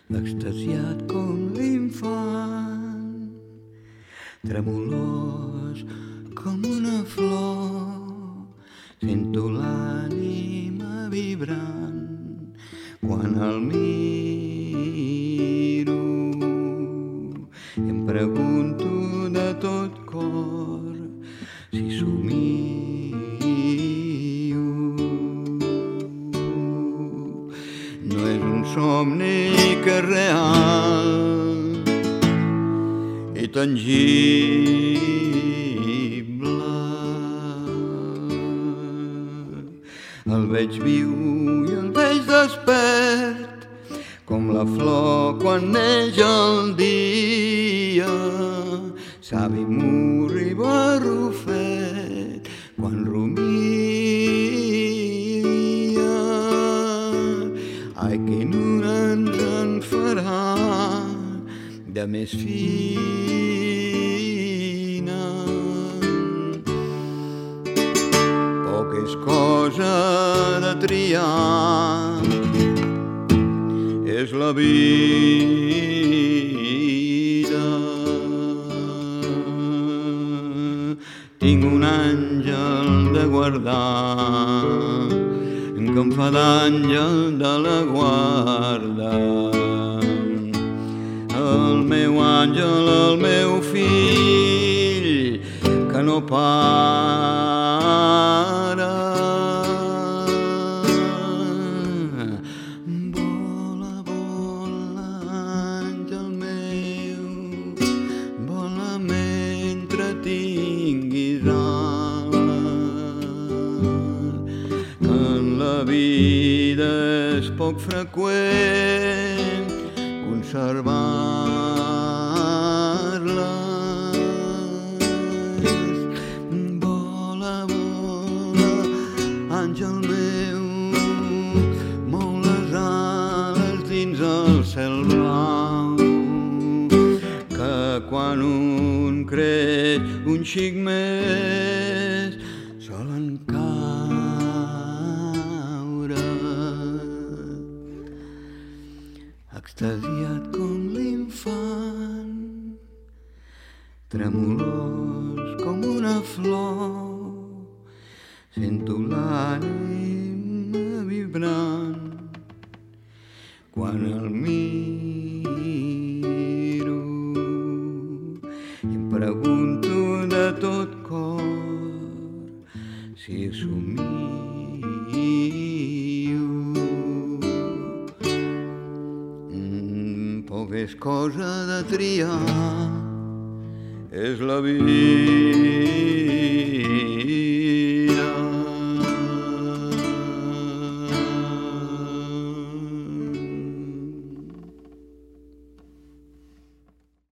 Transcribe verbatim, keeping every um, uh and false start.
extasiat com l'infant, tremolós com una flor, sento l'ànima vibrant quan el miro i em pregunto de tot cor si somio. No és un somni que és real i tangible. El veig viu i el veig despert, com la flor quan neix el dia, savi mur i barrufet quan rumia. Ai, quin una ens en farà de més fina. Poc és cosa de triar, és la vida. Tinc un àngel de guardar que em fa d'àngel de la guarda. El meu àngel, el meu fill, que no para. Vola, vola, àngel meu, vola mentre tinguis ales, que en la vida és poc freqüent conservar-les. Vola, vola, àngel meu, mou les ales dins el cel blau, que quan un creix un xic més solen caure. Extasiat com l'infant, tremolós com una flor, sento l'ànima vibrant quan el miro i em pregunto de tot cor si somio. Poc és cosa de triar, és la vida.